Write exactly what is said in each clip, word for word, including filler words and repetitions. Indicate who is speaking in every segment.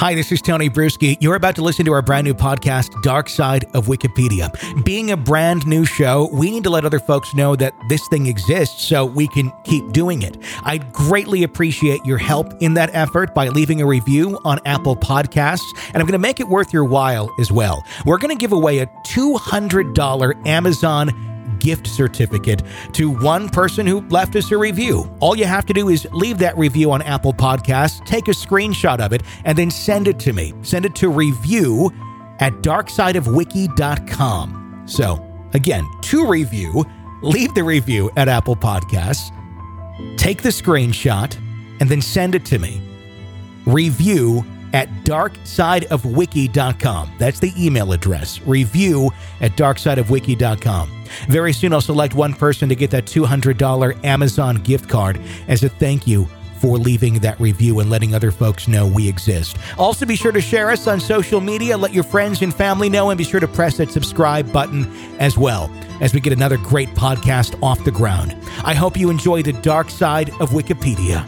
Speaker 1: Hi, this is Tony Bruschi. You're about to listen to our brand new podcast, Dark Side of Wikipedia. Being a brand new show, we need to let other folks know that this thing exists so we can keep doing it. I'd greatly appreciate your help in that effort by leaving a review on Apple Podcasts, and I'm going to make it worth your while as well. We're going to give away a two hundred dollars Amazon gift certificate to one person who left us a review. All you have to do is leave that review on Apple Podcasts, take a screenshot of it, and then send it to me. Send it to review at dark side of wiki dot com. So, again, to review, leave the review at Apple Podcasts, take the screenshot, and then send it to me. Review at dark side of wiki dot com. That's the email address. Review at dark side of wiki dot com. Very soon, I'll select one person to get that two hundred dollars Amazon gift card as a thank you for leaving that review and letting other folks know we exist. Also, be sure to share us on social media. Let your friends and family know, and be sure to press that subscribe button as well as we get another great podcast off the ground. I hope you enjoy the Dark Side of Wikipedia.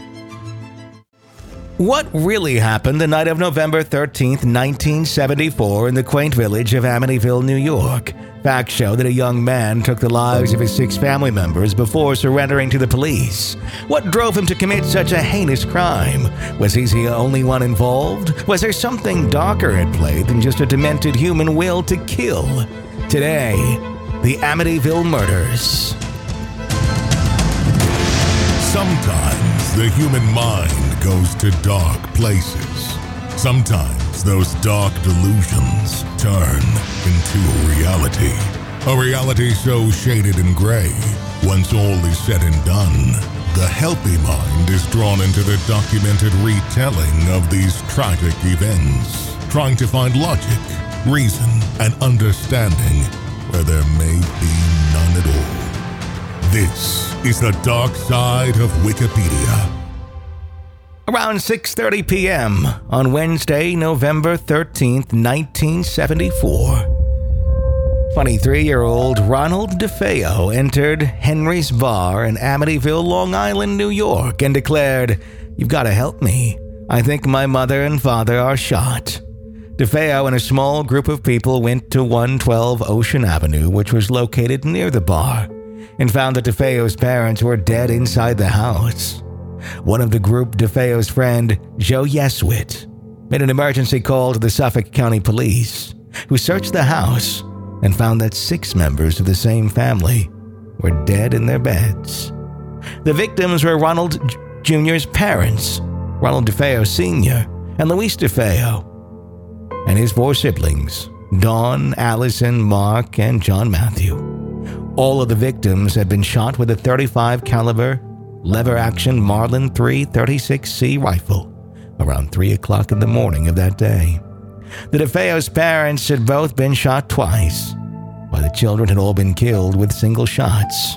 Speaker 1: What really happened the night of November thirteenth, nineteen seventy-four in the quaint village of Amityville, New York? Facts show that a young man took the lives of his six family members before surrendering to the police. What drove him to commit such a heinous crime? Was he the only one involved? Was there something darker at play than just a demented human will to kill? Today, the Amityville Murders.
Speaker 2: Sometimes the human mind goes to dark places. Sometimes those dark delusions turn into a reality. A reality so shaded in gray, once all is said and done, the healthy mind is drawn into the documented retelling of these tragic events, trying to find logic, reason, and understanding where there may be none at all. This is the Dark Side of Wikipedia.
Speaker 1: Around six thirty p.m. on Wednesday, November thirteenth, nineteen seventy-four, twenty-three-year-old Ronald DeFeo entered Henry's Bar in Amityville, Long Island, New York, and declared, "You've got to help me. I think my mother and father are shot." DeFeo and a small group of people went to one twelve Ocean Avenue, which was located near the bar, and found that DeFeo's parents were dead inside the house. One of the group, DeFeo's friend, Joe Yeswit, made an emergency call to the Suffolk County Police, who searched the house and found that six members of the same family were dead in their beds. The victims were Ronald Junior's parents, Ronald DeFeo Senior, and Louise DeFeo, and his four siblings, Dawn, Allison, Mark, and John Matthew. All of the victims had been shot with a thirty-five caliber lever-action Marlin three thirty-six C rifle around three o'clock in the morning of that day. The DeFeo's parents had both been shot twice, while the children had all been killed with single shots.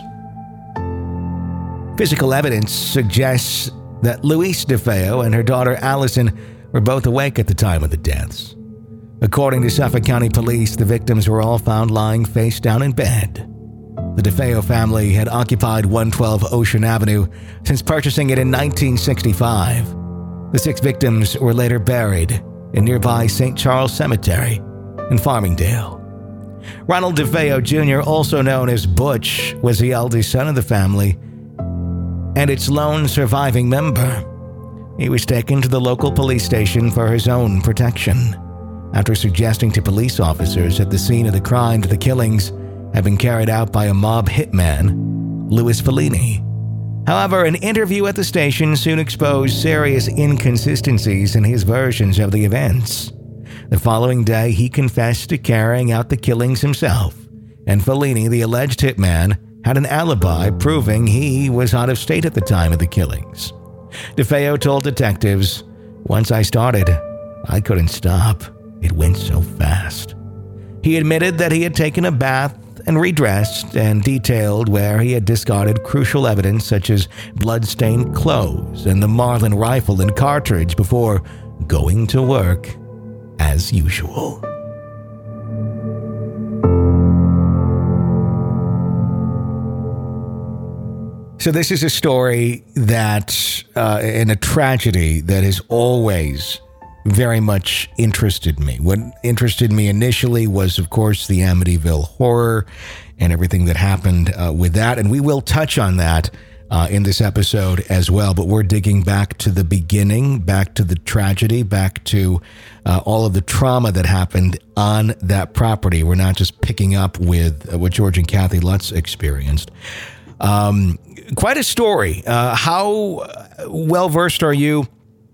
Speaker 1: Physical evidence suggests that Louise DeFeo and her daughter Allison were both awake at the time of the deaths. According to Suffolk County Police, the victims were all found lying face down in bed. The DeFeo family had occupied one twelve Ocean Avenue since purchasing it in nineteen sixty-five. The six victims were later buried in nearby Saint Charles Cemetery in Farmingdale. Ronald DeFeo Junior, also known as Butch, was the eldest son of the family and its lone surviving member. He was taken to the local police station for his own protection, after suggesting to police officers at the scene of the crime that the killings had been carried out by a mob hitman, Louis Fellini. However, an interview at the station soon exposed serious inconsistencies in his versions of the events. The following day, he confessed to carrying out the killings himself, and Fellini, the alleged hitman, had an alibi proving he was out of state at the time of the killings. DeFeo told detectives, "Once I started, I couldn't stop. It went so fast." He admitted that he had taken a bath and redressed, and detailed where he had discarded crucial evidence such as blood-stained clothes and the Marlin rifle and cartridge before going to work as usual. So this is a story that, uh, and a tragedy that has always very much interested me. What interested me initially was, of course, the Amityville horror and everything that happened uh, with that. And we will touch on that uh, in this episode as well. But we're digging back to the beginning, back to the tragedy, back to uh, all of the trauma that happened on that property. We're not just picking up with uh, what George and Kathy Lutz experienced. Um, quite a story. Uh, how well versed are you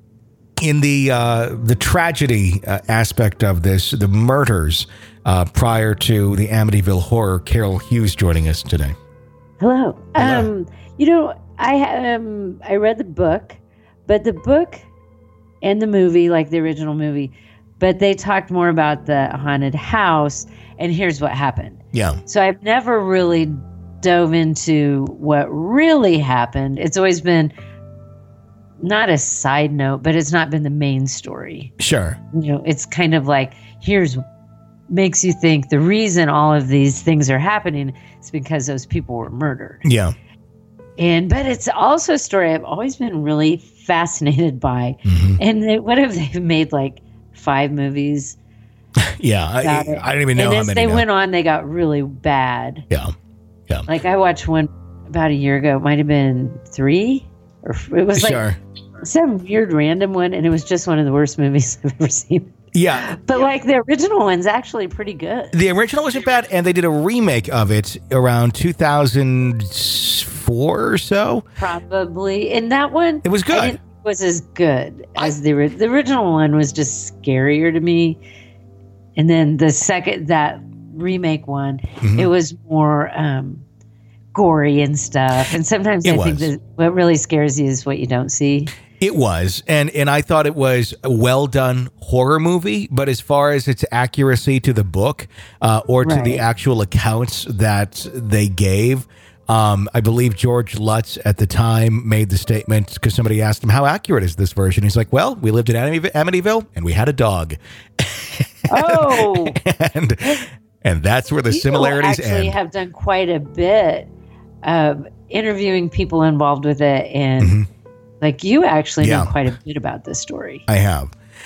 Speaker 1: in the uh, the tragedy uh, aspect of this, the murders uh, prior to the Amityville horror? Carol Hughes joining us today.
Speaker 3: Hello.
Speaker 1: Hello.
Speaker 3: Um, you know, I um, I read the book, but the book and the movie, like the original movie, but they talked more about the haunted house. And here's what happened.
Speaker 1: Yeah.
Speaker 3: So I've never really dove into what really happened. It's always been not a side note, but it's not been the main story.
Speaker 1: Sure.
Speaker 3: You know, it's kind of like, here's makes you think the reason all of these things are happening is because those people were murdered.
Speaker 1: Yeah.
Speaker 3: And, but it's also a story I've always been really fascinated by.
Speaker 1: Mm-hmm.
Speaker 3: And they, what if they've made like five movies?
Speaker 1: Yeah. I, I don't even know
Speaker 3: and
Speaker 1: how
Speaker 3: as
Speaker 1: many.
Speaker 3: they
Speaker 1: now.
Speaker 3: went on, they got really bad.
Speaker 1: Yeah. Yeah.
Speaker 3: Like I watched one about a year ago. It might have been three or it was like
Speaker 1: Sure.
Speaker 3: some weird random one. And it was just one of the worst movies I've ever seen.
Speaker 1: Yeah.
Speaker 3: But like the original one's actually pretty good.
Speaker 1: The original wasn't bad, and they did a remake of it around two thousand four or so.
Speaker 3: Probably. And that one
Speaker 1: It was good.
Speaker 3: I didn't think it was as good as the the original one was just scarier to me. And then the second that remake one,
Speaker 1: Mm-hmm.
Speaker 3: it was more um, gory and stuff. And sometimes
Speaker 1: It
Speaker 3: I think
Speaker 1: was.
Speaker 3: that what really scares you is what you don't see.
Speaker 1: It was, and and I thought it was a well done horror movie. But as far as its accuracy to the book uh, or to the
Speaker 3: Right.
Speaker 1: actual accounts that they gave, um, I believe George Lutz at the time made the statement because somebody asked him, "How accurate is this version?" He's like, "Well, we lived in Amity- Amityville and we had a dog."
Speaker 3: Oh,
Speaker 1: and and that's where the
Speaker 3: you
Speaker 1: similarities
Speaker 3: actually
Speaker 1: end.
Speaker 3: have done quite a bit of interviewing people involved with it. And
Speaker 1: Mm-hmm.
Speaker 3: like you actually
Speaker 1: Yeah.
Speaker 3: know quite a bit about this story.
Speaker 1: I have.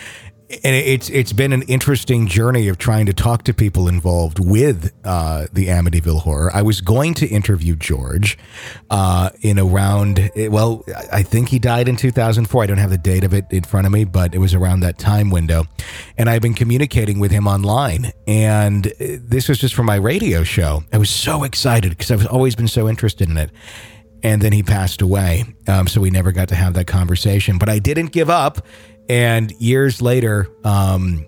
Speaker 1: And it's it's been an interesting journey of trying to talk to people involved with uh, the Amityville horror. I was going to interview George uh, in around, well, I think he died in two thousand four. I don't have the date of it in front of me, but it was around that time window. And I've been communicating with him online. And this was just for my radio show. I was so excited because I've always been so interested in it. And then he passed away. Um, so we never got to have that conversation. But I didn't give up. And years later, um,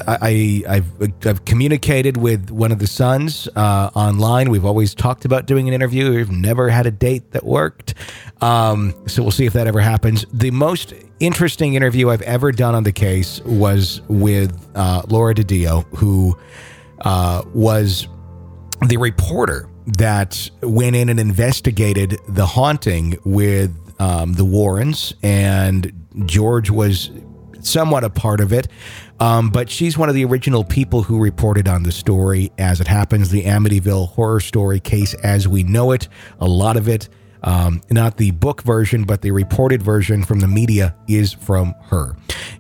Speaker 1: I, I, I've, I've communicated with one of the sons uh, online. We've always talked about doing an interview. We've never had a date that worked. Um, so we'll see if that ever happens. The most interesting interview I've ever done on the case was with uh, Laura DiDio, who uh, was the reporter that went in and investigated the haunting with um, the Warrens, and George was somewhat a part of it. Um, but she's one of the original people who reported on the story as it happens, the Amityville horror story case as we know it. A lot of it, um, not the book version, but the reported version from the media is from her.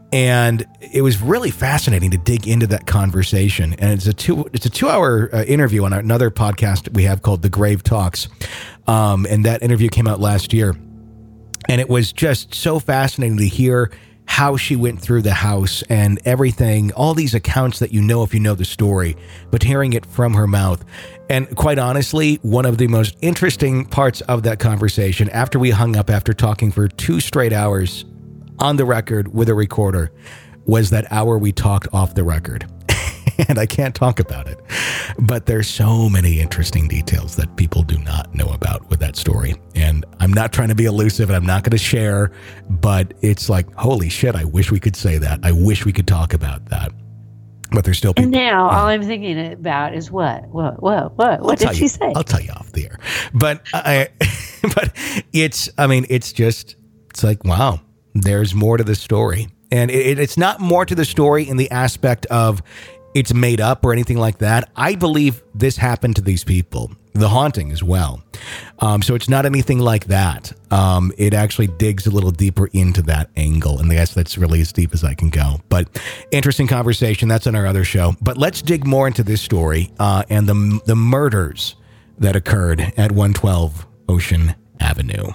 Speaker 1: And it was really fascinating to dig into that conversation. And it's a two it's a two hour uh, interview on another podcast we have called The Grave Talks. Um, and that interview came out last year. And it was just so fascinating to hear how she went through the house and everything, all these accounts that you know if you know the story, but hearing it from her mouth. And quite honestly, one of the most interesting parts of that conversation, after we hung up after talking for two straight hours on the record with a recorder, was that hour we talked off the record. And I can't talk about it. But there's so many interesting details that people do not know about with that story. And I'm not trying to be elusive and I'm not going to share, but it's like, holy shit, I wish we could say that. I wish we could talk about that. But there's still people.
Speaker 3: And now all I'm thinking about is what? What? What? What? What did she
Speaker 1: you,
Speaker 3: say?
Speaker 1: I'll tell you off the air. But I, but it's, I mean, it's just, it's like, wow, there's more to the story. And it, it's not more to the story in the aspect of it's made up or anything like that. I believe this happened to these people. The Haunting as well. Um, so it's not anything like that. Um, it actually digs a little deeper into that angle, and I guess that's really as deep as I can go. But interesting conversation. That's on our other show. But let's dig more into this story uh, and the the murders that occurred at one twelve Ocean Avenue.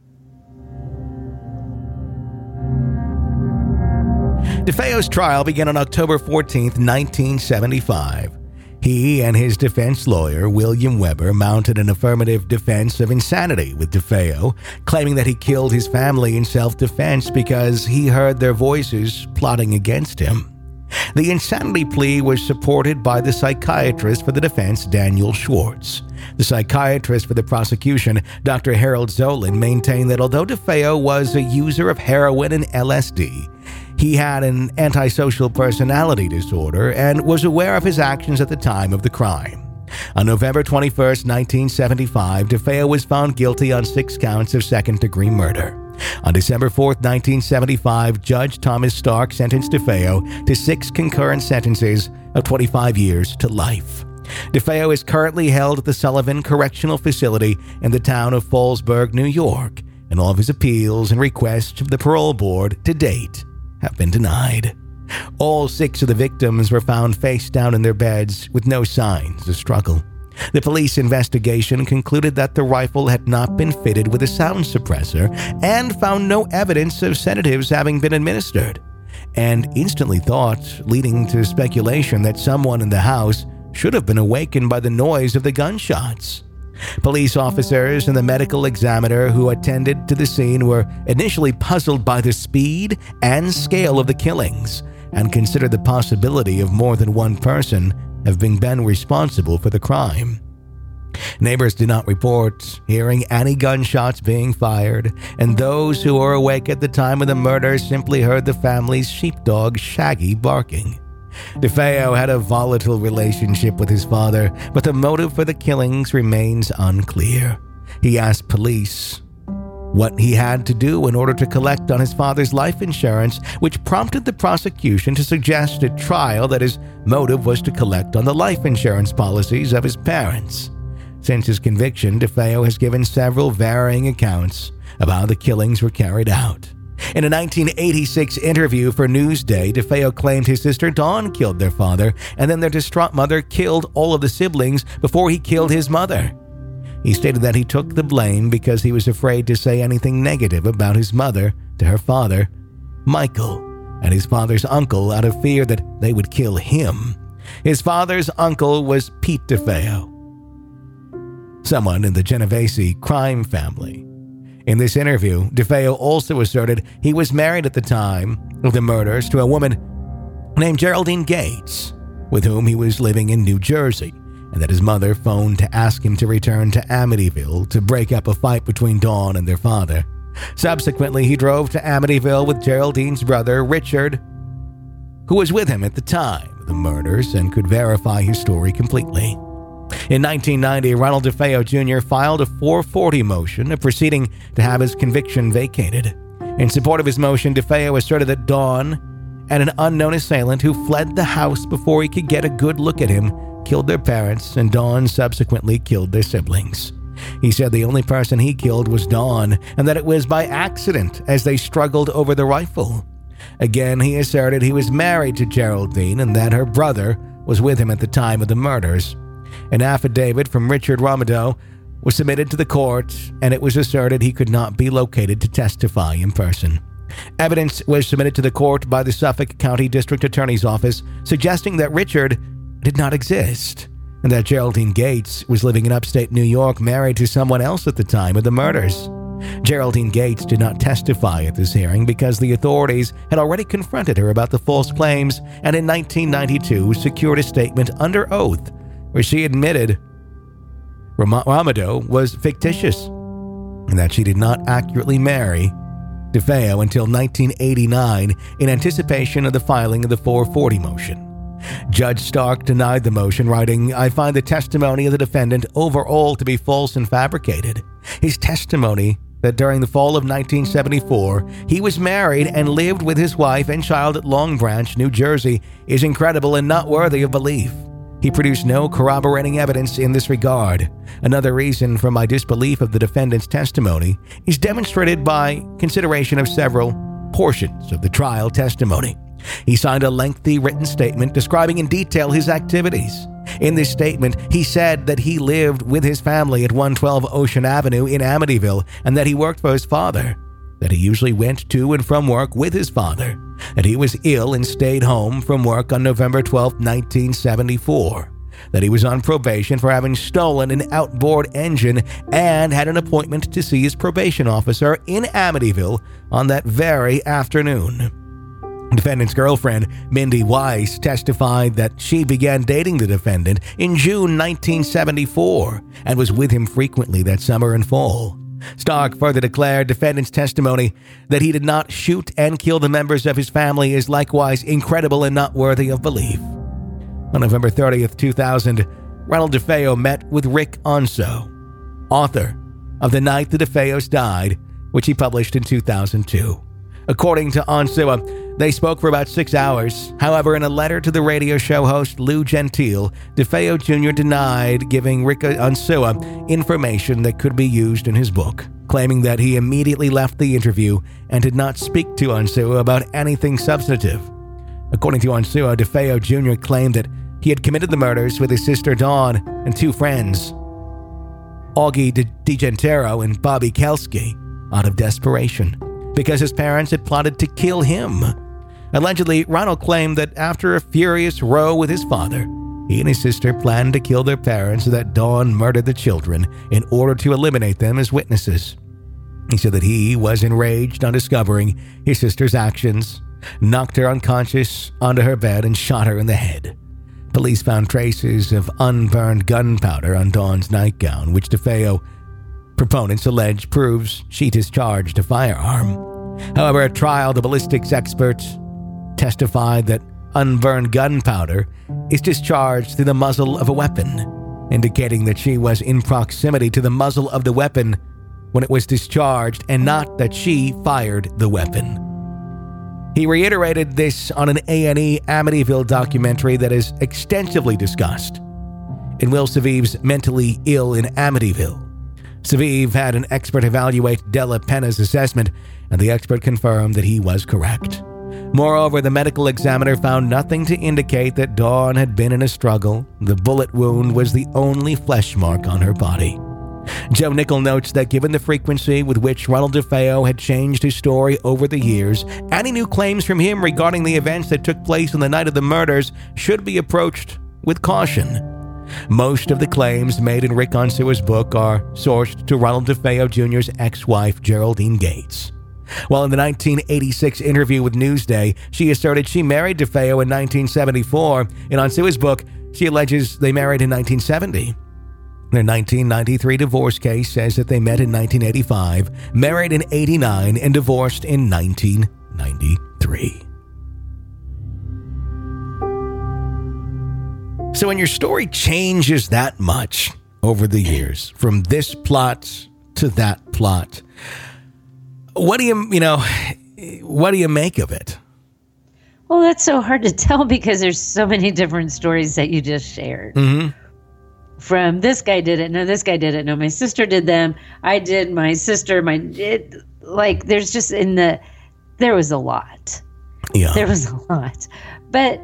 Speaker 1: DeFeo's trial began on October fourteenth, nineteen seventy-five. He and his defense lawyer, William Weber, mounted an affirmative defense of insanity with DeFeo, claiming that he killed his family in self-defense because he heard their voices plotting against him. The insanity plea was supported by the psychiatrist for the defense, Daniel Schwartz. The psychiatrist for the prosecution, Doctor Harold Zolan, maintained that although DeFeo was a user of heroin and L S D, he had an antisocial personality disorder and was aware of his actions at the time of the crime. On November twenty-first, nineteen seventy-five, DeFeo was found guilty on six counts of second-degree murder. On December fourth, nineteen seventy-five, Judge Thomas Stark sentenced DeFeo to six concurrent sentences of twenty-five years to life. DeFeo is currently held at the Sullivan Correctional Facility in the town of Fallsburg, New York, and all of his appeals and requests of the parole board to date have been denied. All six of the victims were found face down in their beds with no signs of struggle. The police investigation concluded that the rifle had not been fitted with a sound suppressor and found no evidence of sedatives having been administered, and instantly thought, leading to speculation that someone in the house should have been awakened by the noise of the gunshots. Police officers and the medical examiner who attended to the scene were initially puzzled by the speed and scale of the killings and considered the possibility of more than one person having been responsible for the crime. Neighbors did not report hearing any gunshots being fired, and those who were awake at the time of the murder simply heard the family's sheepdog Shaggy barking. DeFeo had a volatile relationship with his father, but the motive for the killings remains unclear. He asked police what he had to do in order to collect on his father's life insurance, which prompted the prosecution to suggest at trial that his motive was to collect on the life insurance policies of his parents. Since his conviction, DeFeo has given several varying accounts of how the killings were carried out. In a nineteen eighty-six interview for Newsday, DeFeo claimed his sister Dawn killed their father, and then their distraught mother killed all of the siblings before he killed his mother. He stated that he took the blame because he was afraid to say anything negative about his mother to her father, Michael, and his father's uncle out of fear that they would kill him. His father's uncle was Pete DeFeo, someone in the Genovese crime family. In this interview, DeFeo also asserted he was married at the time of the murders to a woman named Geraldine Gates, with whom he was living in New Jersey, and that his mother phoned to ask him to return to Amityville to break up a fight between Dawn and their father. Subsequently, he drove to Amityville with Geraldine's brother, Richard, who was with him at the time of the murders and could verify his story completely. In nineteen ninety, Ronald DeFeo Junior filed a four forty motion, a proceeding to have his conviction vacated. In support of his motion, DeFeo asserted that Dawn and an unknown assailant who fled the house before he could get a good look at him killed their parents, and Dawn subsequently killed their siblings. He said the only person he killed was Dawn, and that it was by accident as they struggled over the rifle. Again, he asserted he was married to Geraldine and that her brother was with him at the time of the murders. An affidavit from Richard Romado was submitted to the court, and it was asserted he could not be located to testify in person. Evidence was submitted to the court by the Suffolk County District Attorney's Office, suggesting that Richard did not exist, and that Geraldine Gates was living in upstate New York married to someone else at the time of the murders. Geraldine Gates did not testify at this hearing because the authorities had already confronted her about the false claims, and in nineteen ninety-two secured a statement under oath where she admitted Rom- Romado was fictitious and that she did not accurately marry DeFeo until nineteen eighty-nine in anticipation of the filing of the four forty motion. Judge Stark denied the motion, writing, "I find the testimony of the defendant overall to be false and fabricated. His testimony that during the fall of nineteen seventy-four, he was married and lived with his wife and child at Long Branch, New Jersey, is incredible and not worthy of belief. He produced no corroborating evidence in this regard. Another reason for my disbelief of the defendant's testimony is demonstrated by consideration of several portions of the trial testimony. He signed a lengthy written statement describing in detail his activities. In this statement, he said that he lived with his family at one twelve Ocean Avenue in Amityville and that he worked for his father, that he usually went to and from work with his father, that he was ill and stayed home from work on November twelfth, nineteen seventy-four, that he was on probation for having stolen an outboard engine and had an appointment to see his probation officer in Amityville on that very afternoon. Defendant's girlfriend, Mindy Weiss, testified that she began dating the defendant in June nineteen seventy-four and was with him frequently that summer and fall. Stark further declared defendant's testimony that he did not shoot and kill the members of his family is likewise incredible and not worthy of belief. On November thirtieth, two thousand, Ronald DeFeo met with Rick Onslow, author of The Night the DeFeos Died, which he published in two thousand two. According to Onslow, they spoke for about six hours. However, in a letter to the radio show host Lou Gentile, DeFeo Junior denied giving Rick Onslow information that could be used in his book, claiming that he immediately left the interview and did not speak to Onslow about anything substantive. According to Onslow, DeFeo Junior claimed that he had committed the murders with his sister Dawn and two friends, Augie DeGentero and Bobby Kelsky, out of desperation, because his parents had plotted to kill him. Allegedly, Ronald claimed that after a furious row with his father, he and his sister planned to kill their parents so that Dawn murdered the children in order to eliminate them as witnesses. He said that he was enraged on discovering his sister's actions, knocked her unconscious onto her bed, and shot her in the head. Police found traces of unburned gunpowder on Dawn's nightgown, which DeFeo proponents allege proves she discharged a firearm. However, at trial, the ballistics expert testified that unburned gunpowder is discharged through the muzzle of a weapon, indicating that she was in proximity to the muzzle of the weapon when it was discharged and not that she fired the weapon. He reiterated this on an A and E Amityville documentary that is extensively discussed in Will Saviv's Mentally Ill in Amityville. Saviv had an expert evaluate Della Penna's assessment, and the expert confirmed that he was correct. Moreover, the medical examiner found nothing to indicate that Dawn had been in a struggle. The bullet wound was the only flesh mark on her body. Joe Nickel notes that given the frequency with which Ronald DeFeo had changed his story over the years, any new claims from him regarding the events that took place on the night of the murders should be approached with caution. Most of the claims made in Rick Onslow's book are sourced to Ronald DeFeo Junior's ex-wife, Geraldine Gates. While in the nineteen eighty-six interview with Newsday, she asserted she married DeFeo in nineteen seventy-four. In Onslow's book, she alleges they married in nineteen seventy. Their nineteen ninety-three divorce case says that they met in nineteen eighty-five, married in eighty-nine, and divorced in nineteen ninety-three. So when your story changes that much over the years, from this plot to that plot, what do you, you know, what do you make of it?
Speaker 3: Well, that's so hard to tell because there's so many different stories that you just shared.
Speaker 1: Mm-hmm.
Speaker 3: From this guy did it, no, this guy did it, no, my sister did them, I did, my sister, my, it, like, there's just in the, there was a lot.
Speaker 1: Yeah.
Speaker 3: There was a lot. But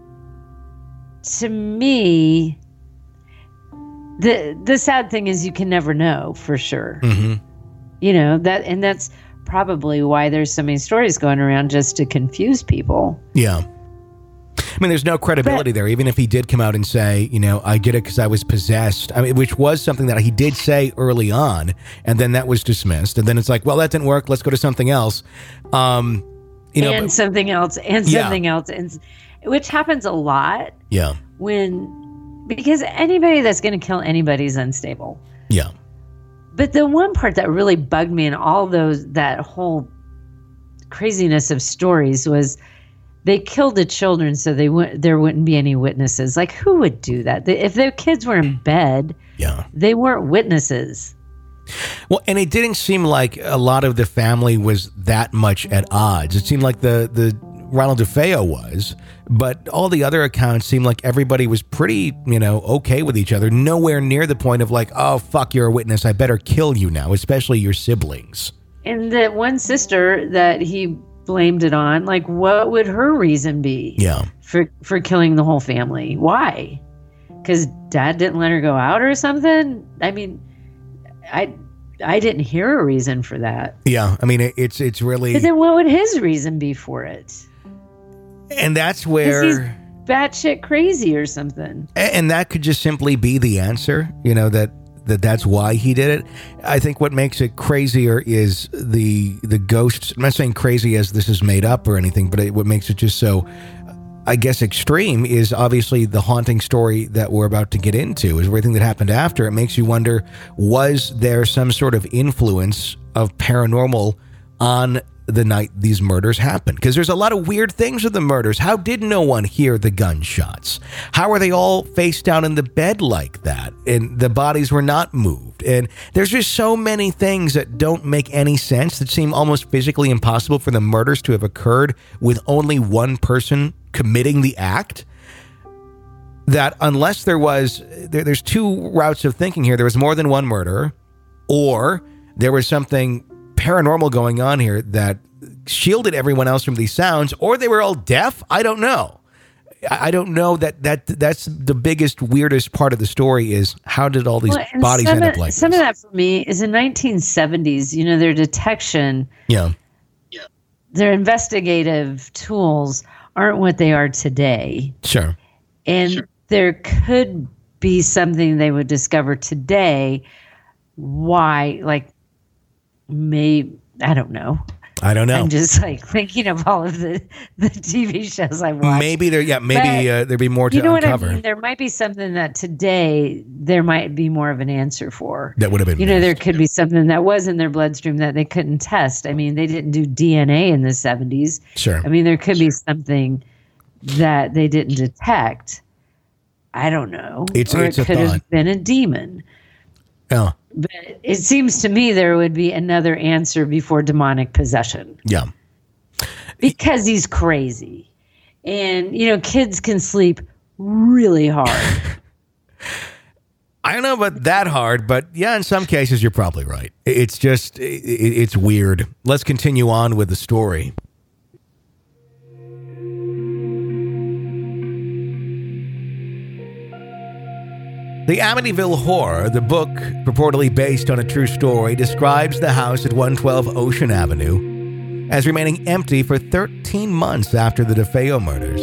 Speaker 3: to me, the the sad thing is you can never know for sure.
Speaker 1: Mm-hmm.
Speaker 3: You know, that, and that's probably why there's so many stories going around, just to confuse people.
Speaker 1: Yeah. I mean, there's no credibility but, there, even if he did come out and say, you know, I did it because I was possessed. I mean, which was something that he did say early on, and then that was dismissed. And then it's like, well, that didn't work. Let's go to something else. Um, you know,
Speaker 3: and
Speaker 1: but,
Speaker 3: something else, and
Speaker 1: yeah.
Speaker 3: something else, and which happens a lot.
Speaker 1: Yeah.
Speaker 3: When, because anybody that's going to kill anybody is unstable.
Speaker 1: Yeah.
Speaker 3: But the one part that really bugged me in all those, that whole craziness of stories was they killed the children so they w- there wouldn't be any witnesses. Like, who would do that? They, if their kids were in bed,
Speaker 1: yeah,
Speaker 3: they weren't witnesses.
Speaker 1: Well, and it didn't seem like a lot of the family was that much at odds. It seemed like the, the Ronald DeFeo was, but all the other accounts seem like everybody was pretty, you know, okay with each other. Nowhere near the point of like, oh, fuck, you're a witness, I better kill you now, especially your siblings.
Speaker 3: And the one sister that he blamed it on, like, what would her reason be?
Speaker 1: Yeah.
Speaker 3: For, for killing the whole family? Why? Because dad didn't let her go out or something? I mean, I... I didn't hear a reason for that.
Speaker 1: Yeah, I mean, it, it's it's really...
Speaker 3: But then what would his reason be for it?
Speaker 1: And that's where...
Speaker 3: He's batshit crazy or something.
Speaker 1: And that could just simply be the answer, you know, that, that that's why he did it. I think what makes it crazier is the the ghosts. I'm not saying crazy as this is made up or anything, but it, what makes it just so... I guess extreme is obviously the haunting story that we're about to get into, is everything that happened after. It makes you wonder, was there some sort of influence of paranormal on the night these murders happened? Because there's a lot of weird things with the murders. How did no one hear the gunshots? How are they all face down in the bed like that? And the bodies were not moved. And there's just so many things that don't make any sense, that seem almost physically impossible for the murders to have occurred with only one person committing the act, that unless there was, there, there's two routes of thinking here. There was more than one murderer, or there was something paranormal going on here that shielded everyone else from these sounds, or they were all deaf. I don't know. I, I don't know that, that that's the biggest, weirdest part of the story, is how did all these
Speaker 3: well,
Speaker 1: bodies end
Speaker 3: of,
Speaker 1: up like
Speaker 3: some
Speaker 1: this?
Speaker 3: Some of that for me is in nineteen seventies, you know, their detection,
Speaker 1: yeah,
Speaker 3: their investigative tools aren't what they are today.
Speaker 1: Sure.
Speaker 3: And sure. There could be something they would discover today. Why? Like, maybe, I don't know.
Speaker 1: I don't know.
Speaker 3: I'm just like thinking of all of the, the T V shows I watch.
Speaker 1: Maybe there, yeah, maybe uh, there'd be more to
Speaker 3: you know
Speaker 1: uncover.
Speaker 3: What I mean? There might be something that today there might be more of an answer for.
Speaker 1: That would have been.
Speaker 3: You know,
Speaker 1: missed.
Speaker 3: there could be something that was in their bloodstream that they couldn't test. I mean, they didn't do D N A in the seventies.
Speaker 1: Sure.
Speaker 3: I mean, there could be something that they didn't detect. I don't know.
Speaker 1: It's,
Speaker 3: or
Speaker 1: it's
Speaker 3: it
Speaker 1: a
Speaker 3: could
Speaker 1: thought.
Speaker 3: have been a demon.
Speaker 1: Yeah.
Speaker 3: But it seems to me there would be another answer before demonic possession.
Speaker 1: Yeah.
Speaker 3: Because he's crazy. And, you know, kids can sleep really hard.
Speaker 1: I don't know about that hard, but yeah, in some cases you're probably right. It's just, it, it's weird. Let's continue on with the story. The Amityville Horror, the book purportedly based on a true story, describes the house at one twelve Ocean Avenue as remaining empty for thirteen months after the DeFeo murders.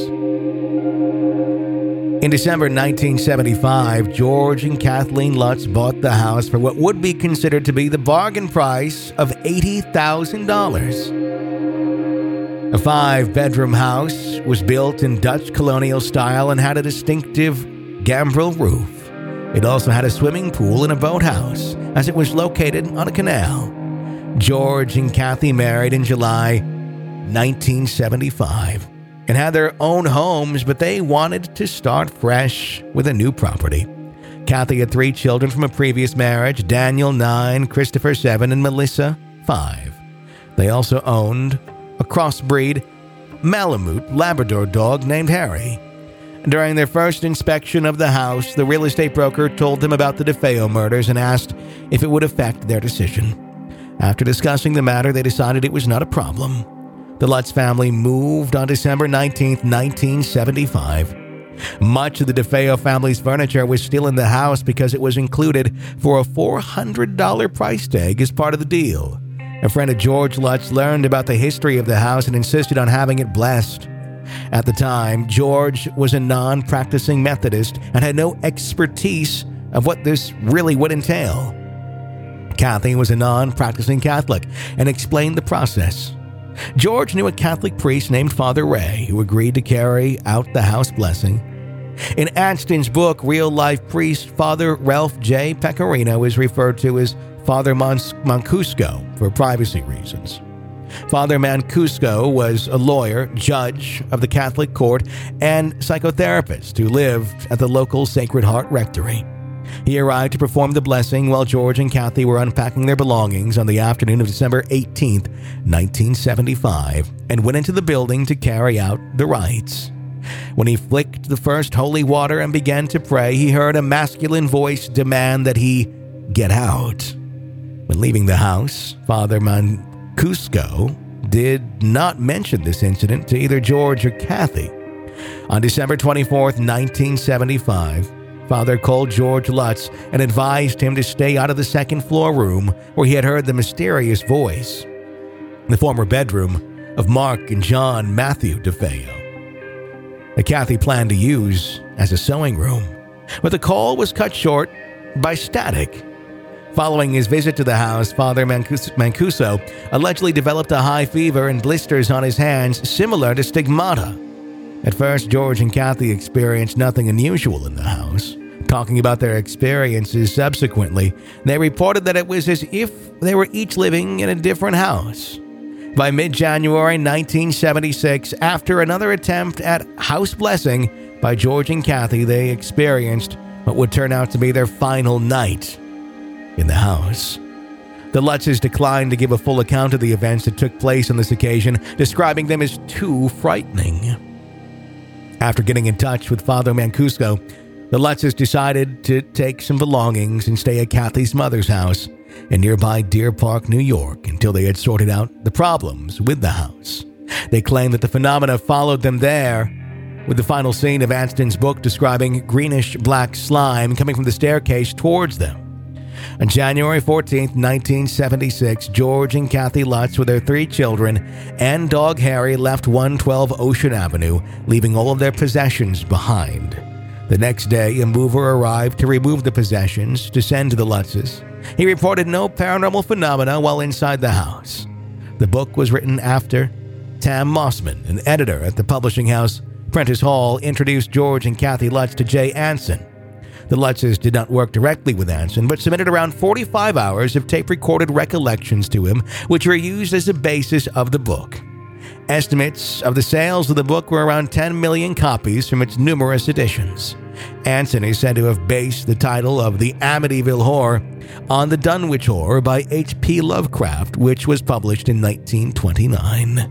Speaker 1: In December nineteen seventy-five, George and Kathleen Lutz bought the house for what would be considered to be the bargain price of eighty thousand dollars. A five-bedroom house was built in Dutch colonial style and had a distinctive gambrel roof. It also had a swimming pool and a boathouse, as it was located on a canal. George and Kathy married in July nineteen seventy-five and had their own homes, but they wanted to start fresh with a new property. Kathy had three children from a previous marriage: Daniel, nine, Christopher, seven, and Melissa, five. They also owned a crossbreed Malamute Labrador dog named Harry. During their first inspection of the house, the real estate broker told them about the DeFeo murders and asked if it would affect their decision. After discussing the matter, they decided it was not a problem. The Lutz family moved on December nineteenth, nineteen seventy-five. Much of the DeFeo family's furniture was still in the house because it was included for a four hundred dollars price tag as part of the deal. A friend of George Lutz learned about the history of the house and insisted on having it blessed. At the time, George was a non-practicing Methodist and had no expertise of what this really would entail. Kathy was a non-practicing Catholic and explained the process. George knew a Catholic priest named Father Ray who agreed to carry out the house blessing. In Anston's book, real-life priest Father Ralph J. Pecorino is referred to as Father Mancuso for privacy reasons. Father Mancuso was a lawyer, judge of the Catholic court, and psychotherapist who lived at the local Sacred Heart Rectory. He arrived to perform the blessing while George and Kathy were unpacking their belongings on the afternoon of December eighteenth, nineteen seventy-five, and went into the building to carry out the rites. When he flicked the first holy water and began to pray, he heard a masculine voice demand that he get out. When leaving the house, Father Mancuso did not mention this incident to either George or Kathy. On December twenty-fourth, nineteen seventy-five, Father called George Lutz and advised him to stay out of the second floor room where he had heard the mysterious voice, the former bedroom of Mark and John Matthew DeFeo, that Kathy planned to use as a sewing room. But the call was cut short by static. Following his visit to the house, Father Mancuso allegedly developed a high fever and blisters on his hands similar to stigmata. At first, George and Kathy experienced nothing unusual in the house. Talking about their experiences subsequently, they reported that it was as if they were each living in a different house. By mid-January nineteen seventy-six, after another attempt at house blessing by George and Kathy, they experienced what would turn out to be their final night in the house. The Lutzes declined to give a full account of the events that took place on this occasion, describing them as too frightening. After getting in touch with Father Mancuso, the Lutzes decided to take some belongings and stay at Kathy's mother's house in nearby Deer Park, New York, until they had sorted out the problems with the house. They claimed that the phenomena followed them there, with the final scene of Anston's book describing greenish-black slime coming from the staircase towards them. On January fourteenth, nineteen seventy-six, George and Kathy Lutz, with their three children, and dog Harry, left one twelve Ocean Avenue, leaving all of their possessions behind. The next day, a mover arrived to remove the possessions to send to the Lutzes. He reported no paranormal phenomena while inside the house. The book was written after Tam Mossman, an editor at the publishing house Prentice Hall, introduced George and Kathy Lutz to Jay Anson. The Lutzes did not work directly with Anson, but submitted around forty-five hours of tape-recorded recollections to him, which were used as the basis of the book. Estimates of the sales of the book were around ten million copies from its numerous editions. Anson is said to have based the title of The Amityville Horror on The Dunwich Horror by H P Lovecraft, which was published in nineteen twenty-nine.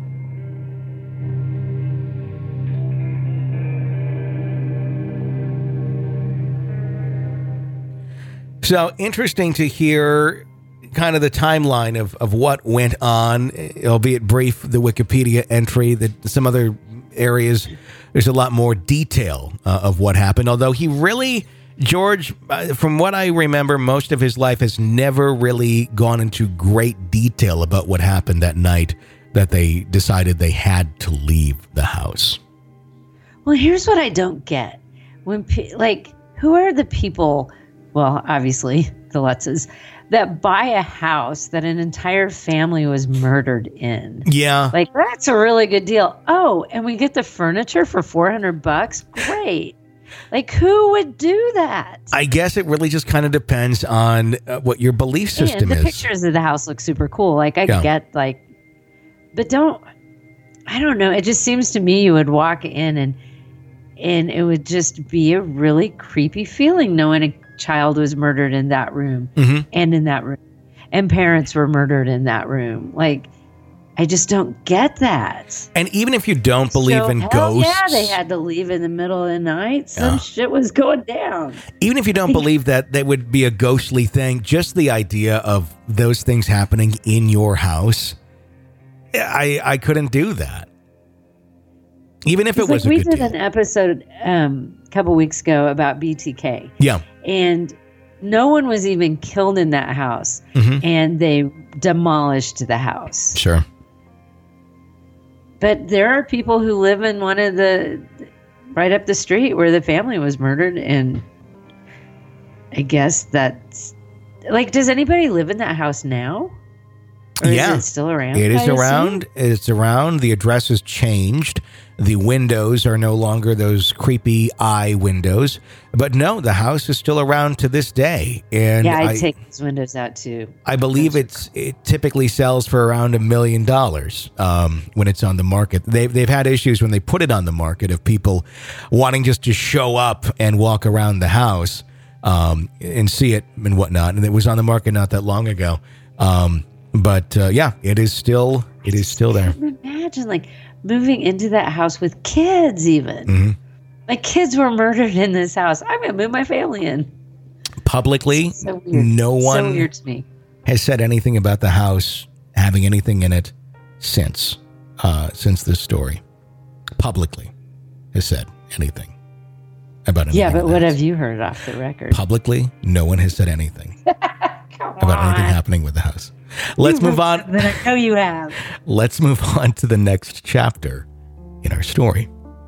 Speaker 1: So interesting to hear kind of the timeline of, of what went on, albeit brief, the Wikipedia entry, that some other areas, there's a lot more detail uh, of what happened. Although he really, George, uh, from what I remember, most of his life has never really gone into great detail about what happened that night that they decided they had to leave the house.
Speaker 3: Well, here's what I don't get. When, pe- like, who are the people... well, obviously, the Lutzes, that buy a house that an entire family was murdered in.
Speaker 1: Yeah.
Speaker 3: Like, that's a really good deal. Oh, and we get the furniture for four hundred bucks? Great. Like, who would do that?
Speaker 1: I guess it really just kind of depends on uh, what your belief system
Speaker 3: and the
Speaker 1: is.
Speaker 3: The pictures of the house look super cool. Like, I
Speaker 1: yeah.
Speaker 3: get, like, but don't, I don't know. It just seems to me you would walk in and, and it would just be a really creepy feeling knowing a child was murdered in that room
Speaker 1: mm-hmm.
Speaker 3: and in that room and parents were murdered in that room. Like, I just don't get that.
Speaker 1: And even if you don't believe
Speaker 3: so,
Speaker 1: in
Speaker 3: hell
Speaker 1: ghosts,
Speaker 3: yeah, they had to leave in the middle of the night. Some
Speaker 1: yeah.
Speaker 3: shit was going down.
Speaker 1: Even if you don't believe that that would be a ghostly thing, just the idea of those things happening in your house, I I couldn't do that. Even if
Speaker 3: it's
Speaker 1: it was
Speaker 3: like
Speaker 1: a
Speaker 3: we
Speaker 1: good
Speaker 3: did
Speaker 1: deal.
Speaker 3: an episode um, a couple weeks ago about B T K.
Speaker 1: Yeah.
Speaker 3: And no one was even killed in that house.
Speaker 1: Mm-hmm.
Speaker 3: And they demolished the house.
Speaker 1: Sure.
Speaker 3: But there are people who live in one of the, right up the street where the family was murdered. And I guess that's, like, does anybody live in that house now? Or
Speaker 1: yeah.
Speaker 3: is it still around?
Speaker 1: It is
Speaker 3: I
Speaker 1: around.
Speaker 3: assume?
Speaker 1: It's around. The address has changed. The windows are no longer those creepy eye windows. But no, the house is still around to this day. And
Speaker 3: yeah, I'd
Speaker 1: I
Speaker 3: take those windows out too.
Speaker 1: I believe it's it typically sells for around a million dollars um, when it's on the market. They've, they've had issues when they put it on the market of people wanting just to show up and walk around the house. um, and see it and whatnot. And it was on the market not that long ago. Um, but uh, yeah, it is still it is still there.
Speaker 3: Imagine like moving into that house with kids. Even
Speaker 1: mm-hmm.
Speaker 3: my kids were murdered in this house. I'm gonna move my family in.
Speaker 1: Publicly,
Speaker 3: so weird.
Speaker 1: no one
Speaker 3: so weird to me.
Speaker 1: has said anything about the house having anything in it since uh, since this story. Publicly has said anything about anything.
Speaker 3: Yeah, but what
Speaker 1: house.
Speaker 3: have you heard off the record?
Speaker 1: Publicly, no one has said anything about
Speaker 3: on.
Speaker 1: anything happening with the house. Let's
Speaker 3: you
Speaker 1: move on.
Speaker 3: I know you have.
Speaker 1: Let's move on to the next chapter in our story.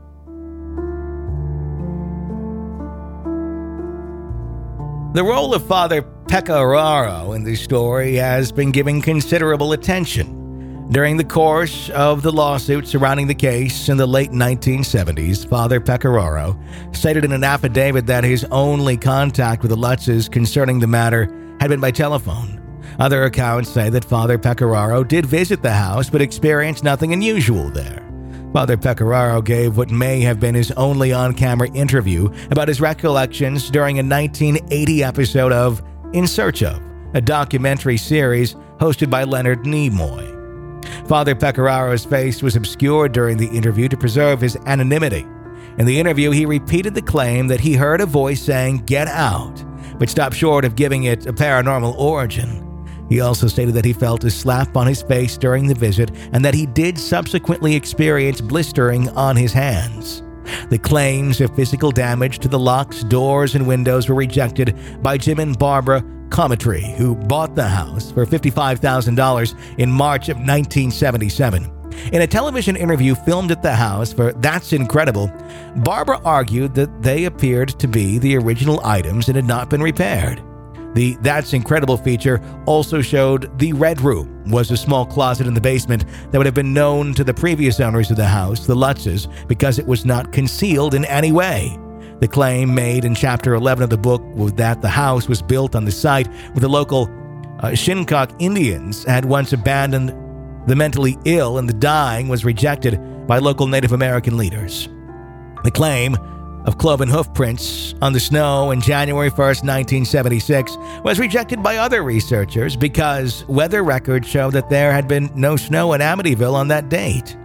Speaker 1: The role of Father Pecoraro in this story has been given considerable attention. During the course of the lawsuit surrounding the case in the late nineteen seventies, Father Pecoraro stated in an affidavit that his only contact with the Lutzes concerning the matter had been by telephone. Other accounts say that Father Pecoraro did visit the house but experienced nothing unusual there. Father Pecoraro gave what may have been his only on-camera interview about his recollections during a nineteen eighty episode of In Search Of, a documentary series hosted by Leonard Nimoy. Father Pecораro's face was obscured during the interview to preserve his anonymity. In the interview, he repeated the claim that he heard a voice saying, "Get out," but stopped short of giving it a paranormal origin. He also stated that he felt a slap on his face during the visit and that he did subsequently experience blistering on his hands. The claims of physical damage to the locks, doors, and windows were rejected by Jim and Barbara Cometry, who bought the house for fifty-five thousand dollars in March of nineteen seventy-seven. In a television interview filmed at the house for That's Incredible, Barbara argued that they appeared to be the original items and had not been repaired. The That's Incredible feature also showed the Red Room was a small closet in the basement that would have been known to the previous owners of the house, the Lutzes, because it was not concealed in any way. The claim made in Chapter eleven of the book was that the house was built on the site where the local uh, Shinnecock Indians had once abandoned the mentally ill, and the dying was rejected by local Native American leaders. The claim of cloven hoof prints on the snow in January first, nineteen seventy-six was rejected by other researchers because weather records show that there had been no snow in Amityville on that date.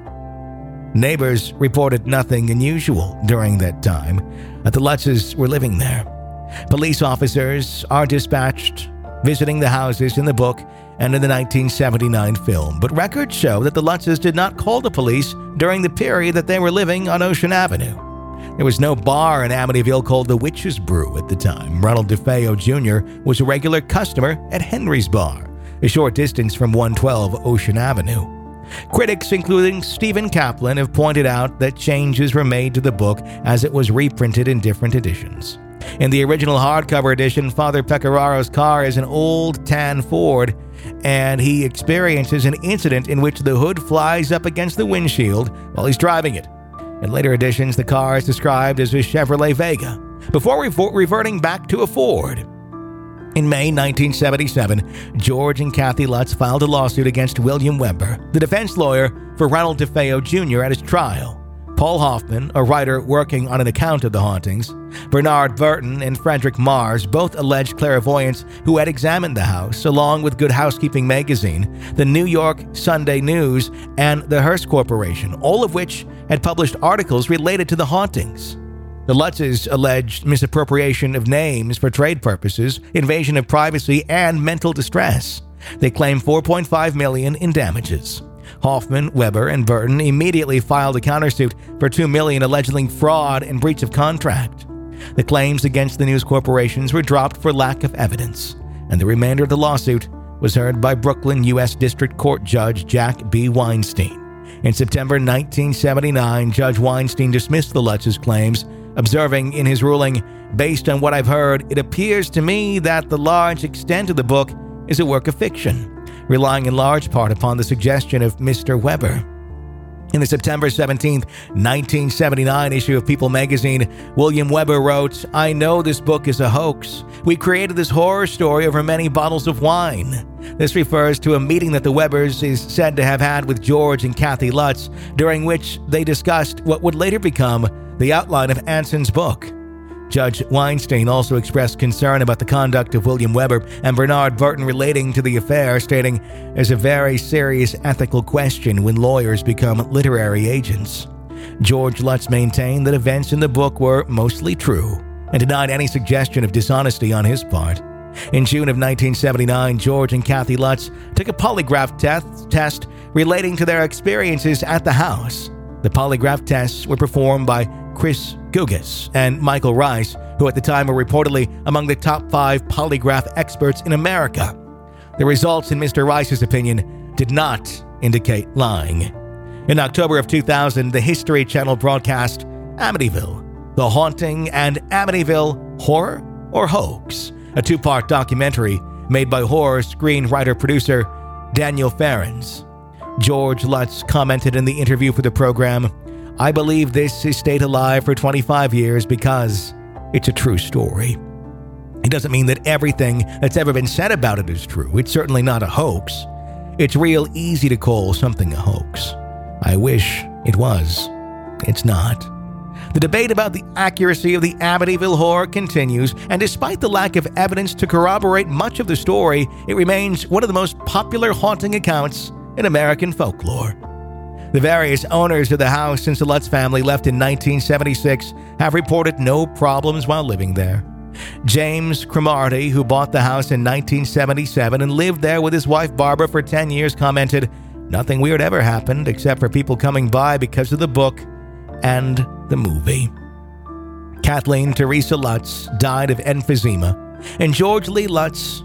Speaker 1: Neighbors reported nothing unusual during that time that the Lutzes were living there. Police officers are dispatched visiting the houses in the book and in the nineteen seventy-nine film, but records show that the Lutzes did not call the police during the period that they were living on Ocean Avenue. There was no bar in Amityville called the Witch's Brew at the time. Ronald DeFeo Junior was a regular customer at Henry's Bar, a short distance from one twelve Ocean Avenue. Critics, including Stephen Kaplan, have pointed out that changes were made to the book as it was reprinted in different editions. In the original hardcover edition, Father Pecораro's car is an old tan Ford, and he experiences an incident in which the hood flies up against the windshield while he's driving it. In later editions, the car is described as a Chevrolet Vega, before revo- reverting back to a Ford. In May nineteen seventy-seven, George and Kathy Lutz filed a lawsuit against William Weber, the defense lawyer for Ronald DeFeo Junior at his trial. Paul Hoffman, a writer working on an account of the hauntings, Bernard Burton, and Frederick Mars, both alleged clairvoyants who had examined the house, along with Good Housekeeping magazine, the New York Sunday News, and the Hearst Corporation, all of which had published articles related to the hauntings. The Lutzes alleged misappropriation of names for trade purposes, invasion of privacy, and mental distress. They claimed four point five million dollars in damages. Hoffman, Weber, and Burton immediately filed a countersuit for two million dollars alleging fraud and breach of contract. The claims against the news corporations were dropped for lack of evidence, and the remainder of the lawsuit was heard by Brooklyn U S District Court Judge Jack B. Weinstein. In September nineteen seventy-nine, Judge Weinstein dismissed the Lutzes' claims, observing in his ruling, "Based on what I've heard, it appears to me that the large extent of the book is a work of fiction, relying in large part upon the suggestion of Mister Weber." In the September seventeenth, nineteen seventy-nine issue of People magazine, William Weber wrote, "I know this book is a hoax. We created this horror story over many bottles of wine." This refers to a meeting that the Webers is said to have had with George and Kathy Lutz, during which they discussed what would later become the outline of Anson's book. Judge Weinstein also expressed concern about the conduct of William Weber and Bernard Burton relating to the affair, stating, "There's a very serious ethical question when lawyers become literary agents." George Lutz maintained that events in the book were mostly true and denied any suggestion of dishonesty on his part. In June of nineteen seventy-nine, George and Kathy Lutz took a polygraph te- test relating to their experiences at the house. The polygraph tests were performed by Chris Gugas and Michael Rice, who at the time were reportedly among the top five polygraph experts in America. The results, in Mister Rice's opinion, did not indicate lying. In October of two thousand, the History Channel broadcast Amityville, The Haunting and Amityville Horror or Hoax, a two-part documentary made by horror screenwriter-producer Daniel Farrens. George Lutz commented in the interview for the program, "I believe this has stayed alive for twenty-five years because it's a true story. It doesn't mean that everything that's ever been said about it is true. It's certainly not a hoax. It's real easy to call something a hoax. I wish it was. It's not." The debate about the accuracy of the Amityville Horror continues, and despite the lack of evidence to corroborate much of the story, it remains one of the most popular haunting accounts in American folklore. The various owners of the house since the Lutz family left in nineteen seventy-six have reported no problems while living there. James Cromartie, who bought the house in nineteen seventy-seven and lived there with his wife Barbara for ten years, commented, "Nothing weird ever happened except for people coming by because of the book and the movie." Kathleen Teresa Lutz died of emphysema, and George Lee Lutz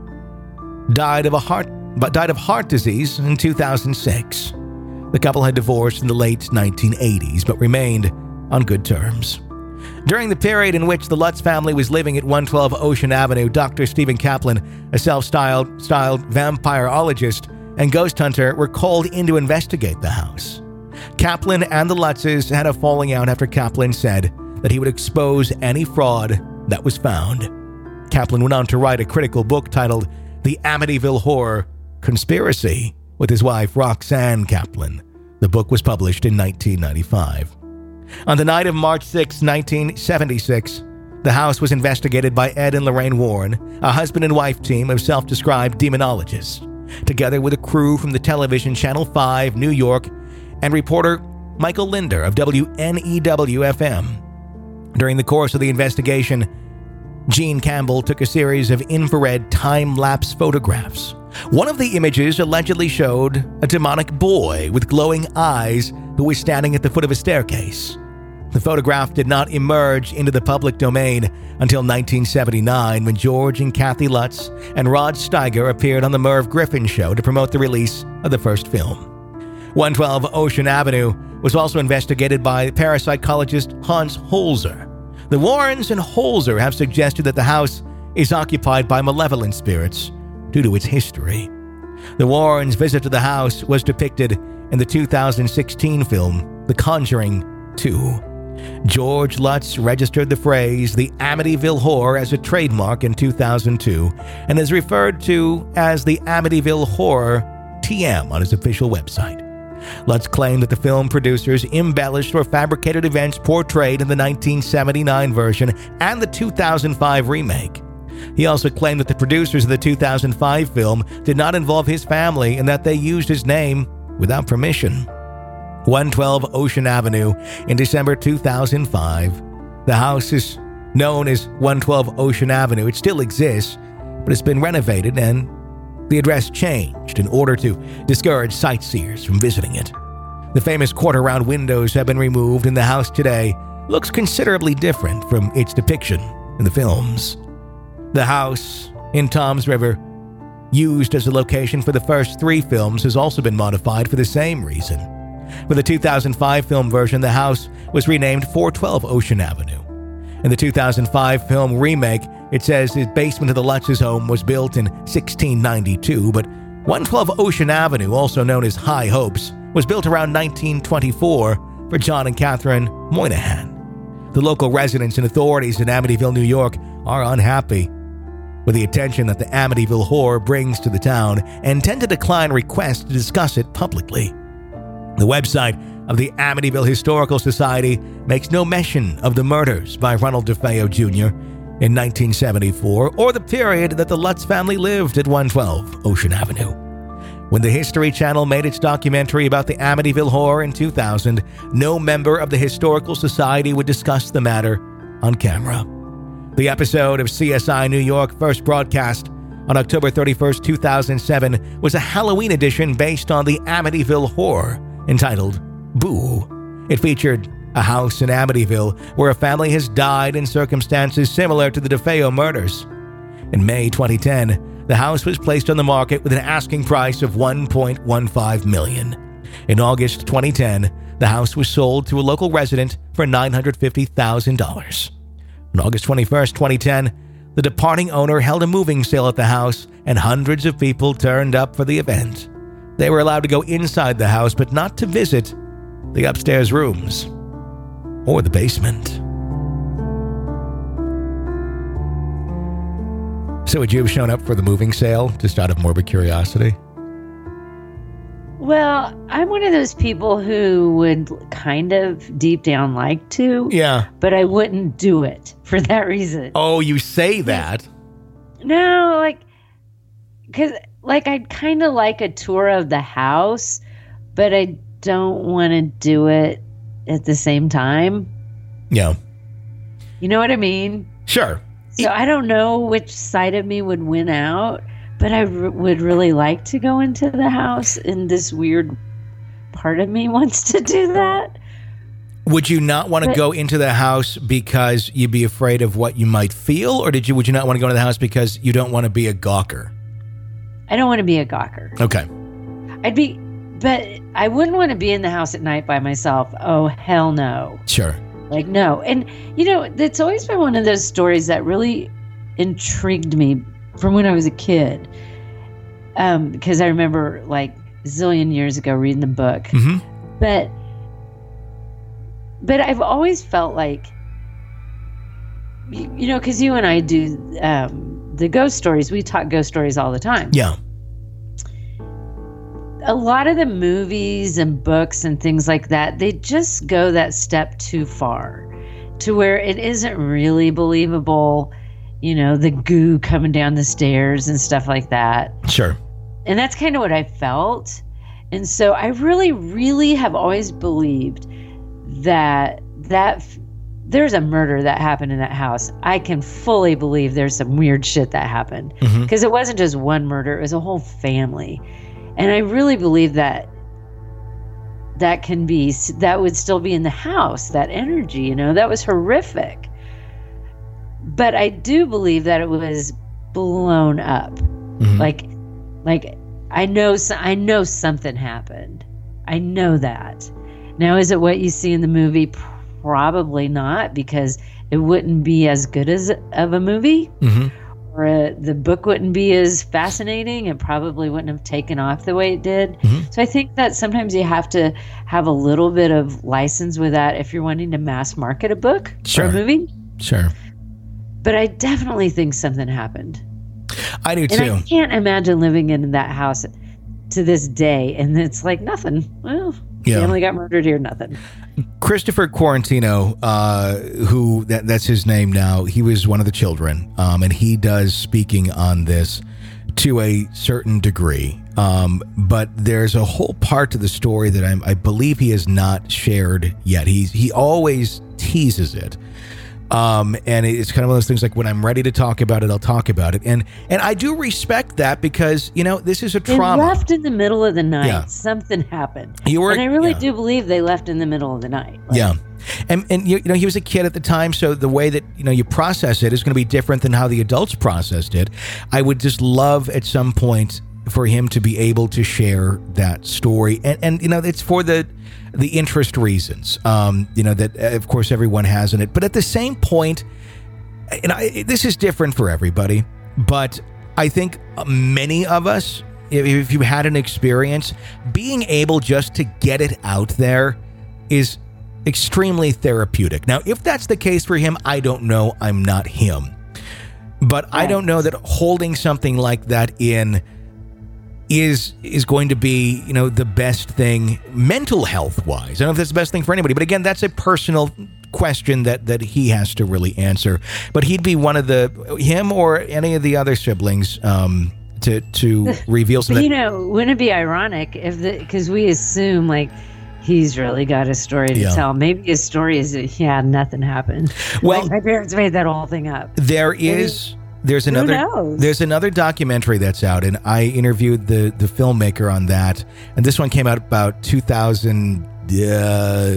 Speaker 1: died of a heart but died of heart disease in two thousand six. The couple had divorced in the late nineteen eighties, but remained on good terms. During the period in which the Lutz family was living at one twelve Ocean Avenue, Doctor Stephen Kaplan, a self-styled styled vampireologist and ghost hunter, were called in to investigate the house. Kaplan and the Lutzes had a falling out after Kaplan said that he would expose any fraud that was found. Kaplan went on to write a critical book titled The Amityville Horror Conspiracy with his wife Roxanne Kaplan. The book was published in nineteen ninety-five. On the night of March sixth, nineteen seventy-six, the house was investigated by Ed and Lorraine Warren, a husband and wife team of self-described demonologists, together with a crew from the television Channel five, New York, and reporter Michael Linder of W N E W F M. During the course of the investigation, Gene Campbell took a series of infrared time-lapse photographs. One of the images allegedly showed a demonic boy with glowing eyes who was standing at the foot of a staircase. The photograph did not emerge into the public domain until nineteen seventy-nine, when George and Kathy Lutz and Rod Steiger appeared on the Merv Griffin Show to promote the release of the first film. one twelve Ocean Avenue was also investigated by parapsychologist Hans Holzer. The Warrens and Holzer have suggested that the house is occupied by malevolent spirits due to its history. The Warrens' visit to the house was depicted in the two thousand sixteen film The Conjuring two. George Lutz registered the phrase the Amityville Horror as a trademark in two thousand two and is referred to as the Amityville Horror T M on his official website. Lutz claimed that the film producers embellished or fabricated events portrayed in the nineteen seventy-nine version and the two thousand five remake. He also claimed that the producers of the two thousand five film did not involve his family and that they used his name without permission. one twelve Ocean Avenue in December two thousand five. The house is known as one twelve Ocean Avenue. It still exists, but it's been renovated and the address changed in order to discourage sightseers from visiting it. The famous quarter-round windows have been removed, and the house today looks considerably different from its depiction in the films. The house in Toms River, used as a location for the first three films, has also been modified for the same reason. For the two thousand five film version, the house was renamed four twelve Ocean Avenue. In the two thousand five film remake, it says the basement of the Lutz's home was built in sixteen ninety-two, but one twelve Ocean Avenue, also known as High Hopes, was built around nineteen twenty-four for John and Catherine Moynihan. The local residents and authorities in Amityville, New York, are unhappy with the attention that the Amityville Horror brings to the town and tend to decline requests to discuss it publicly. The website of the Amityville Historical Society makes no mention of the murders by Ronald DeFeo Junior in nineteen seventy-four or the period that the Lutz family lived at one twelve Ocean Avenue. When the History Channel made its documentary about the Amityville Horror in two thousand, no member of the Historical Society would discuss the matter on camera. The episode of C S I New York, first broadcast on October thirty-first, two thousand seven, was a Halloween edition based on the Amityville Horror, entitled Boo. It featured a house in Amityville where a family has died in circumstances similar to the DeFeo murders. In May twenty ten, the house was placed on the market with an asking price of one point one five million dollars. In August twenty ten, the house was sold to a local resident for nine hundred fifty thousand dollars. On August twenty-first, twenty ten, the departing owner held a moving sale at the house, and hundreds of people turned up for the event. They were allowed to go inside the house, but not to visit the upstairs rooms or the basement. So would you have shown up for the moving sale just out of morbid curiosity?
Speaker 3: Well, I'm one of those people who would kind of deep down like to.
Speaker 1: Yeah.
Speaker 3: But I wouldn't do it for that reason.
Speaker 1: Oh, you say that?
Speaker 3: No, like, because, like, I'd kind of like a tour of the house, but I don't want to do it at the same time.
Speaker 1: Yeah.
Speaker 3: You know what I mean?
Speaker 1: Sure.
Speaker 3: So I don't know which side of me would win out, but I r- would really like to go into the house, and this weird part of me wants to do that.
Speaker 1: Would you not want to
Speaker 3: but,
Speaker 1: go into the house because you'd be afraid of what you might feel, or did you? Would you not want to go into the house because you don't want to be a gawker?
Speaker 3: I don't want to be a gawker.
Speaker 1: Okay.
Speaker 3: I'd be, but I wouldn't want to be in the house at night by myself. Oh, hell no.
Speaker 1: Sure.
Speaker 3: Like, no. And, you know, it's always been one of those stories that really intrigued me from when I was a kid. Um, because I remember, like, a zillion years ago reading the book.
Speaker 1: Mm-hmm.
Speaker 3: But, but I've always felt like, you, you know, because you and I do um, the ghost stories. We talk ghost stories all the time.
Speaker 1: Yeah.
Speaker 3: A lot of the movies and books and things like that, they just go that step too far to where it isn't really believable, you know, the goo coming down the stairs and stuff like that.
Speaker 1: Sure.
Speaker 3: And that's kind of what I felt. And so I really, really have always believed that that f- there's a murder that happened in that house. I can fully believe there's some weird shit that happened because mm-hmm. it wasn't just one murder, it was a whole family. And I really believe that that can be, that would still be in the house, that energy, you know, that was horrific. But I do believe that it was blown up. Mm-hmm. Like, like I know, I know something happened. I know that. Now, is it what you see in the movie? Probably not, because it wouldn't be as good as of a movie. Mm-hmm. Or uh, the book wouldn't be as fascinating. It probably wouldn't have taken off the way it did. Mm-hmm. So I think that sometimes you have to have a little bit of license with that if you're wanting to mass market a book
Speaker 1: sure.
Speaker 3: or a movie.
Speaker 1: Sure.
Speaker 3: But I definitely think something happened.
Speaker 1: I do
Speaker 3: and
Speaker 1: too.
Speaker 3: And I can't imagine living in that house to this day. And it's like nothing. Well,
Speaker 1: yeah.
Speaker 3: family got murdered here, nothing.
Speaker 1: Christopher Quarantino, uh, who that, that's his name now, he was one of the children, um, and he does speaking on this to a certain degree. Um, but there's a whole part to the story that I'm, I believe he has not shared yet. He's, he always teases it. Um, and it's kind of one of those things like when I'm ready to talk about it, I'll talk about it. And and I do respect that because, you know, this is a trauma.
Speaker 3: They left in the middle of the night.
Speaker 1: Yeah.
Speaker 3: Something happened.
Speaker 1: You were,
Speaker 3: and I really
Speaker 1: yeah.
Speaker 3: do believe they left in the middle of the night. Like,
Speaker 1: yeah. And, and you, you know, he was a kid at the time, so the way that, you know, you process it is going to be different than how the adults processed it. I would just love at some point for him to be able to share that story. And, and you know, it's for the... the interest reasons, um, you know, that of course everyone has in it. But at the same point, and I, this is different for everybody, but I think many of us, if, if you had an experience, being able just to get it out there is extremely therapeutic. Now, if that's the case for him, I don't know. I'm not him. But right. I don't know that holding something like that in is is going to be, you know, the best thing mental health wise. I don't know if that's the best thing for anybody, but again, that's a personal question that that he has to really answer. But he'd be one of the him or any of the other siblings um, to to reveal some.
Speaker 3: You know, wouldn't it be ironic if the because we assume like he's really got a story to
Speaker 1: Yeah.
Speaker 3: tell. Maybe his story is that yeah, nothing happened.
Speaker 1: Well,
Speaker 3: like my parents made that whole thing up.
Speaker 1: There is there's another
Speaker 3: knows?
Speaker 1: there's another documentary that's out, and I interviewed the the filmmaker on that, and this one came out about two thousand uh,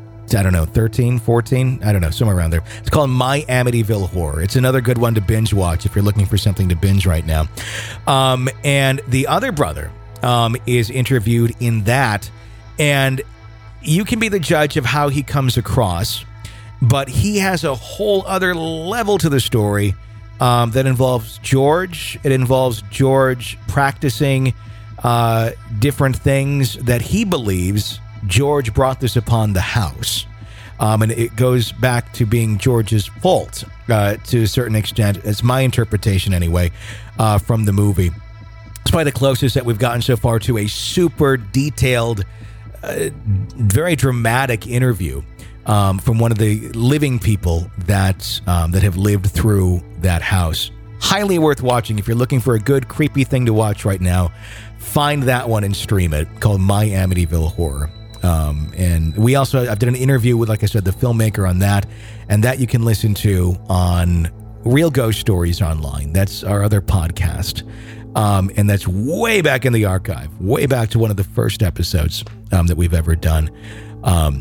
Speaker 1: I don't know, thirteen, fourteen, I don't know, somewhere around there. It's called My Amityville Horror. It's another good one to binge watch if you're looking for something to binge right now. Um, and the other brother um, is interviewed in that, and you can be the judge of how he comes across, but he has a whole other level to the story um, that involves George. It involves George practicing uh, different things that he believes George brought this upon the house. Um, and it goes back to being George's fault uh, to a certain extent. It's my interpretation anyway uh, from the movie. It's probably the closest that we've gotten so far to a super detailed, uh, very dramatic interview um, from one of the living people that um, that have lived through that house. Highly worth watching. If you're looking for a good, creepy thing to watch right now, find that one and stream it, called My Amityville Horror. Um, and we also, I've done an interview with, like I said, the filmmaker on that, and that you can listen to on Real Ghost Stories Online. That's our other podcast. Um, and that's way back in the archive, way back to one of the first episodes um, that we've ever done. Um,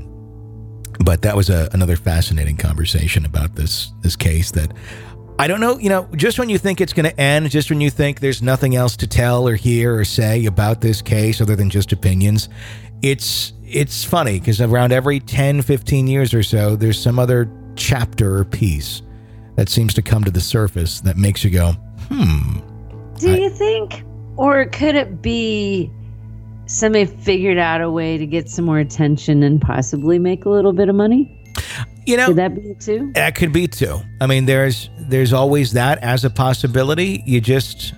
Speaker 1: but that was a, another fascinating conversation about this, this case that I don't know, you know, just when you think it's going to end, just when you think there's nothing else to tell or hear or say about this case other than just opinions, it's it's funny because around every ten, fifteen years or so, there's some other chapter or piece that seems to come to the surface that makes you go, hmm.
Speaker 3: Do
Speaker 1: I-
Speaker 3: you think, or could it be somebody figured out a way to get some more attention and possibly make a little bit of money?
Speaker 1: You know,
Speaker 3: Could that be it too?
Speaker 1: that could be too. I mean, there's there's always that as a possibility. You just,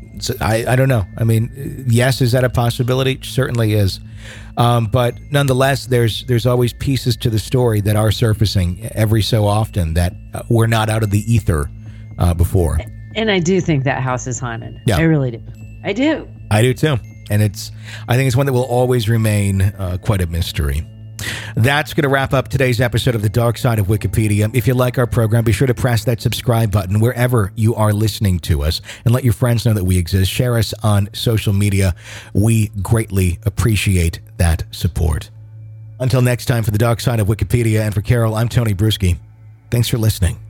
Speaker 1: I, I don't know. I mean, yes, is that a possibility? Certainly is. Um, but nonetheless, there's there's always pieces to the story that are surfacing every so often that uh, were not out of the ether uh, before.
Speaker 3: And I do think that house is haunted.
Speaker 1: Yeah.
Speaker 3: I really do. I do.
Speaker 1: I do too. And it's, I think it's one that will always remain uh, quite a mystery. That's going to wrap up today's episode of The Dark Side of Wikipedia. If you like our program, be sure to press that subscribe button wherever you are listening to us and let your friends know that we exist. Share us on social media. We greatly appreciate that support. Until next time, for The Dark Side of Wikipedia and for Carol, I'm Tony Bruschi. Thanks for listening.